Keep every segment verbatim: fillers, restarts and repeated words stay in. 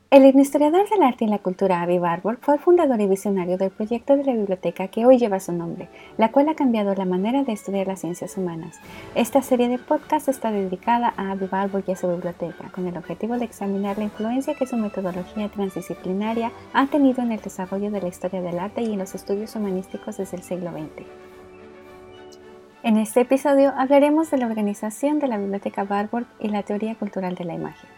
El historiador del arte y la cultura Avi Warburg fue el fundador y visionario del proyecto de la biblioteca que hoy lleva su nombre, la cual ha cambiado la manera de estudiar las ciencias humanas. Esta serie de podcasts está dedicada a Avi Warburg y a su biblioteca, con el objetivo de examinar la influencia que su metodología transdisciplinaria ha tenido en el desarrollo de la historia del arte y en los estudios humanísticos desde el siglo veinte. En este episodio hablaremos de la organización de la Biblioteca Warburg y la teoría cultural de la imagen.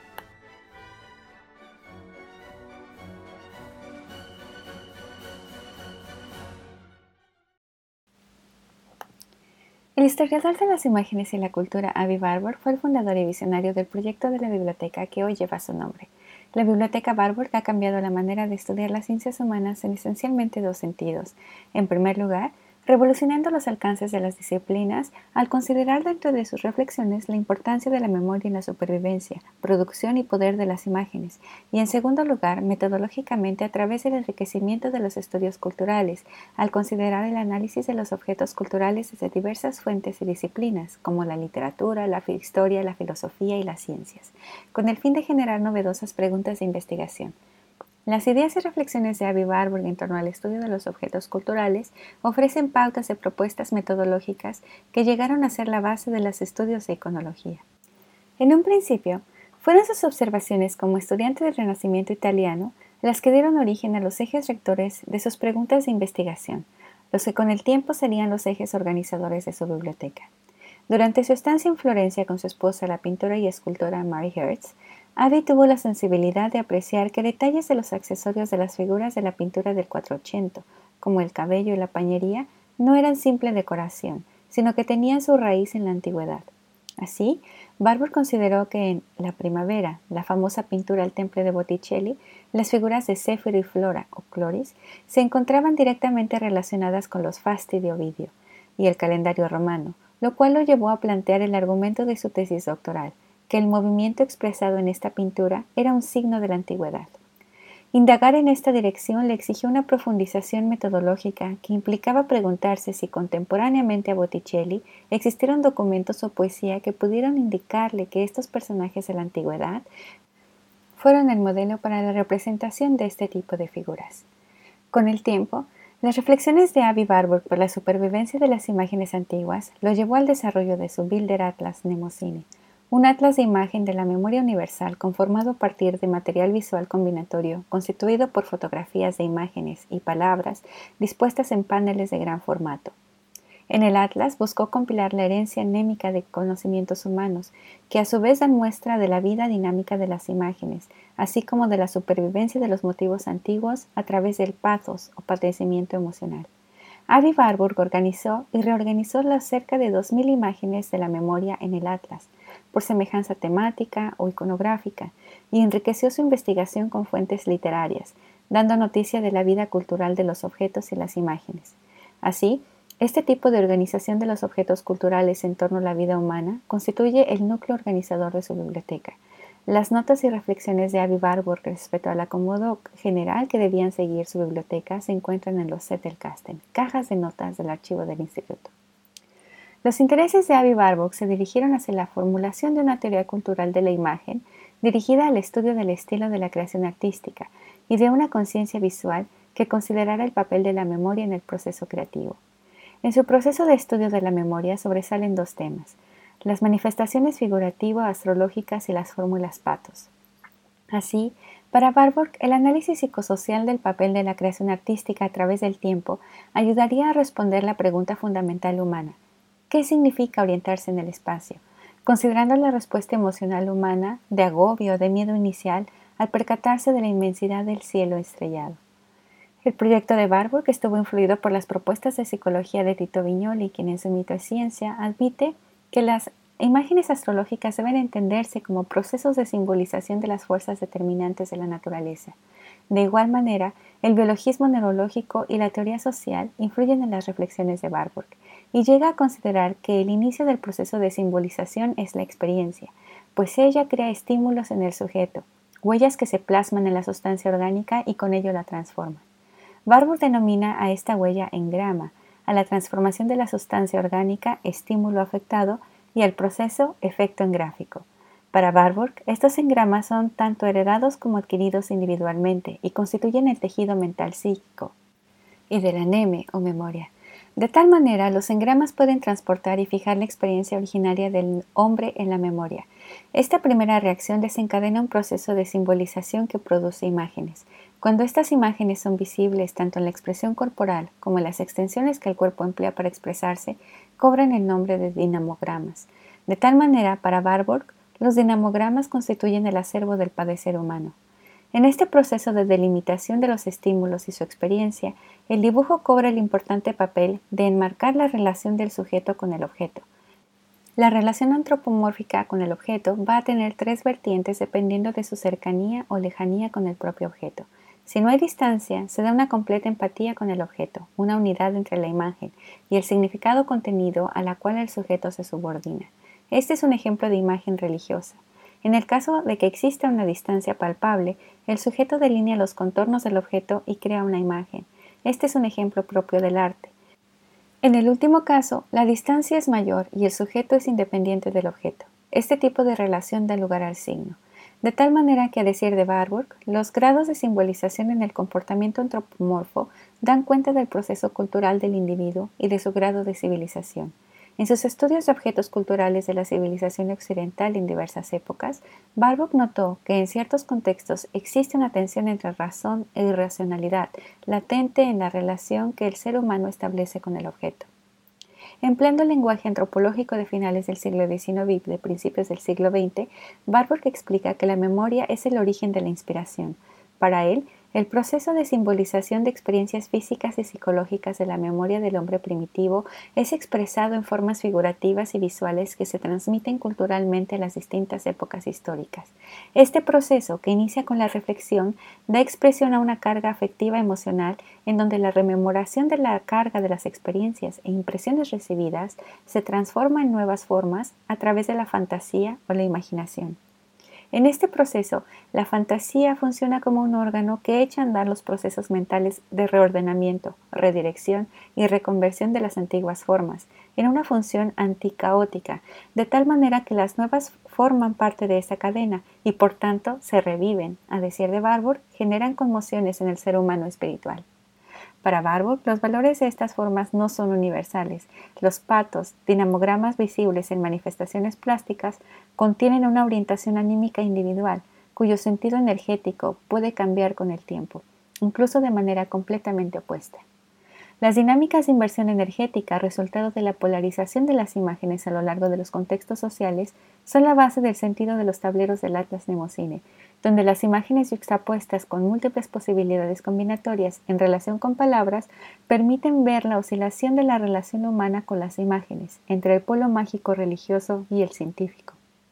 El historiador de las imágenes y la cultura Avi Warburg fue el fundador y visionario del proyecto de la biblioteca que hoy lleva su nombre. La Biblioteca Warburg ha cambiado la manera de estudiar las ciencias humanas en esencialmente dos sentidos. En primer lugar, revolucionando los alcances de las disciplinas al considerar dentro de sus reflexiones la importancia de la memoria en la supervivencia, producción y poder de las imágenes, y en segundo lugar, metodológicamente a través del enriquecimiento de los estudios culturales, al considerar el análisis de los objetos culturales desde diversas fuentes y disciplinas, como la literatura, la historia, la filosofía y las ciencias, con el fin de generar novedosas preguntas de investigación. Las ideas y reflexiones de Avi Warburg en torno al estudio de los objetos culturales ofrecen pautas de propuestas metodológicas que llegaron a ser la base de los estudios de iconología. En un principio, fueron sus observaciones como estudiante del Renacimiento italiano las que dieron origen a los ejes rectores de sus preguntas de investigación, los que con el tiempo serían los ejes organizadores de su biblioteca. Durante su estancia en Florencia con su esposa, la pintora y escultora Mary Hertz, Avi tuvo la sensibilidad de apreciar que detalles de los accesorios de las figuras de la pintura del Quattrocento, como el cabello y la pañería, no eran simple decoración, sino que tenían su raíz en la antigüedad. Así, Warburg consideró que en La Primavera, la famosa pintura al temple de Botticelli, las figuras de Céfiro y Flora, o Cloris, se encontraban directamente relacionadas con los Fasti de Ovidio y el calendario romano, lo cual lo llevó a plantear el argumento de su tesis doctoral, que el movimiento expresado en esta pintura era un signo de la antigüedad. Indagar en esta dirección le exigió una profundización metodológica que implicaba preguntarse si contemporáneamente a Botticelli existieron documentos o poesía que pudieran indicarle que estos personajes de la antigüedad fueron el modelo para la representación de este tipo de figuras. Con el tiempo, las reflexiones de Avi Warburg por la supervivencia de las imágenes antiguas lo llevó al desarrollo de su Bilder Atlas Mnemosyne, un atlas de imagen de la memoria universal conformado a partir de material visual combinatorio constituido por fotografías de imágenes y palabras dispuestas en paneles de gran formato. En el atlas buscó compilar la herencia anémica de conocimientos humanos, que a su vez dan muestra de la vida dinámica de las imágenes, así como de la supervivencia de los motivos antiguos a través del pathos o padecimiento emocional. Avi Warburg organizó y reorganizó las cerca de dos mil imágenes de la memoria en el atlas, por semejanza temática o iconográfica, y enriqueció su investigación con fuentes literarias, dando noticia de la vida cultural de los objetos y las imágenes. Así, este tipo de organización de los objetos culturales en torno a la vida humana constituye el núcleo organizador de su biblioteca. Las notas y reflexiones de Avi Warburg respecto al acomodo general que debían seguir su biblioteca se encuentran en los Zettelkasten, cajas de notas del archivo del instituto. Los intereses de Avi Warburg se dirigieron hacia la formulación de una teoría cultural de la imagen dirigida al estudio del estilo de la creación artística y de una conciencia visual que considerara el papel de la memoria en el proceso creativo. En su proceso de estudio de la memoria sobresalen dos temas: las manifestaciones figurativo-astrológicas y las fórmulas pathos. Así, para Warburg, el análisis psicosocial del papel de la creación artística a través del tiempo ayudaría a responder la pregunta fundamental humana: ¿qué significa orientarse en el espacio?, considerando la respuesta emocional humana de agobio o de miedo inicial al percatarse de la inmensidad del cielo estrellado. El proyecto de Warburg estuvo influido por las propuestas de psicología de Tito Viñoli, quien en su Mito y Ciencia admite que las imágenes astrológicas deben entenderse como procesos de simbolización de las fuerzas determinantes de la naturaleza. De igual manera, el biologismo neurológico y la teoría social influyen en las reflexiones de Warburg, y llega a considerar que el inicio del proceso de simbolización es la experiencia, pues ella crea estímulos en el sujeto, huellas que se plasman en la sustancia orgánica y con ello la transforman. Warburg denomina a esta huella engrama, a la transformación de la sustancia orgánica estímulo afectado y al proceso efecto engráfico. Para Warburg, estos engramas son tanto heredados como adquiridos individualmente y constituyen el tejido mental psíquico y de la neme o memoria. De tal manera, los engramas pueden transportar y fijar la experiencia originaria del hombre en la memoria. Esta primera reacción desencadena un proceso de simbolización que produce imágenes. Cuando estas imágenes son visibles tanto en la expresión corporal como en las extensiones que el cuerpo emplea para expresarse, cobran el nombre de dinamogramas. De tal manera, para Warburg, los dinamogramas constituyen el acervo del padecer humano. En este proceso de delimitación de los estímulos y su experiencia, el dibujo cobra el importante papel de enmarcar la relación del sujeto con el objeto. La relación antropomórfica con el objeto va a tener tres vertientes dependiendo de su cercanía o lejanía con el propio objeto. Si no hay distancia, se da una completa empatía con el objeto, una unidad entre la imagen y el significado contenido a la cual el sujeto se subordina. Este es un ejemplo de imagen religiosa. En el caso de que exista una distancia palpable, el sujeto delinea los contornos del objeto y crea una imagen. Este es un ejemplo propio del arte. En el último caso, la distancia es mayor y el sujeto es independiente del objeto. Este tipo de relación da lugar al signo. De tal manera que, a decir de Warburg, los grados de simbolización en el comportamiento antropomorfo dan cuenta del proceso cultural del individuo y de su grado de civilización. En sus estudios de objetos culturales de la civilización occidental en diversas épocas, Warburg notó que en ciertos contextos existe una tensión entre razón e irracionalidad latente en la relación que el ser humano establece con el objeto. Empleando el lenguaje antropológico de finales del siglo diecinueve y de principios del siglo veinte, Warburg explica que la memoria es el origen de la inspiración. Para él, el proceso de simbolización de experiencias físicas y psicológicas de la memoria del hombre primitivo es expresado en formas figurativas y visuales que se transmiten culturalmente en las distintas épocas históricas. Este proceso, que inicia con la reflexión, da expresión a una carga afectiva emocional en donde la rememoración de la carga de las experiencias e impresiones recibidas se transforma en nuevas formas a través de la fantasía o la imaginación. En este proceso, la fantasía funciona como un órgano que echa a andar los procesos mentales de reordenamiento, redirección y reconversión de las antiguas formas, en una función anticaótica, de tal manera que las nuevas forman parte de esta cadena y por tanto se reviven, a decir de Warburg, generan conmociones en el ser humano espiritual. Para Warburg, los valores de estas formas no son universales. Los patos, dinamogramas visibles en manifestaciones plásticas, contienen una orientación anímica individual, cuyo sentido energético puede cambiar con el tiempo, incluso de manera completamente opuesta. Las dinámicas de inversión energética, resultado de la polarización de las imágenes a lo largo de los contextos sociales, son la base del sentido de los tableros del Atlas Mnemosine, donde las imágenes yuxtapuestas con múltiples posibilidades combinatorias en relación con palabras permiten ver la oscilación de la relación humana con las imágenes, entre el polo mágico religioso y el científico.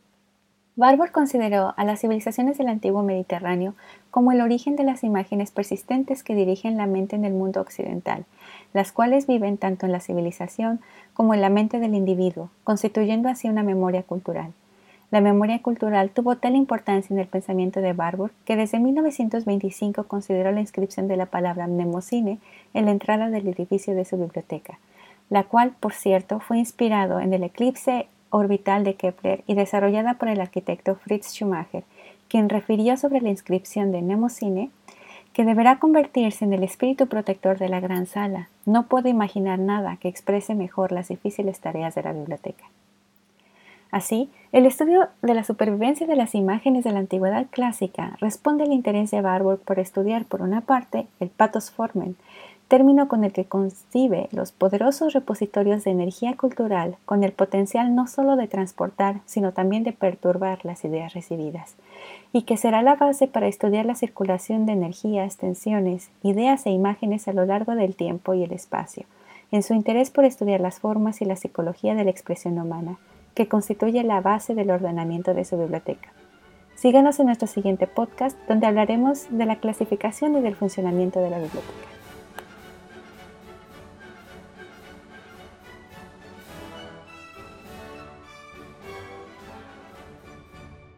Warburg consideró a las civilizaciones del antiguo Mediterráneo como el origen de las imágenes persistentes que dirigen la mente en el mundo occidental, las cuales viven tanto en la civilización como en la mente del individuo, constituyendo así una memoria cultural. La memoria cultural tuvo tal importancia en el pensamiento de Warburg que desde mil novecientos veinticinco consideró la inscripción de la palabra mnemosine en la entrada del edificio de su biblioteca, la cual, por cierto, fue inspirado en el eclipse orbital de Kepler y desarrollada por el arquitecto Fritz Schumacher, quien refirió sobre la inscripción de mnemosine que deberá convertirse en el espíritu protector de la gran sala. No puedo imaginar nada que exprese mejor las difíciles tareas de la biblioteca. Así, el estudio de la supervivencia de las imágenes de la antigüedad clásica responde al interés de Warburg por estudiar, por una parte, el pathos formen, término con el que concibe los poderosos repositorios de energía cultural con el potencial no solo de transportar, sino también de perturbar las ideas recibidas, y que será la base para estudiar la circulación de energías, tensiones, ideas e imágenes a lo largo del tiempo y el espacio, en su interés por estudiar las formas y la psicología de la expresión humana, que constituye la base del ordenamiento de su biblioteca. Síganos en nuestro siguiente podcast, donde hablaremos de la clasificación y del funcionamiento de la biblioteca.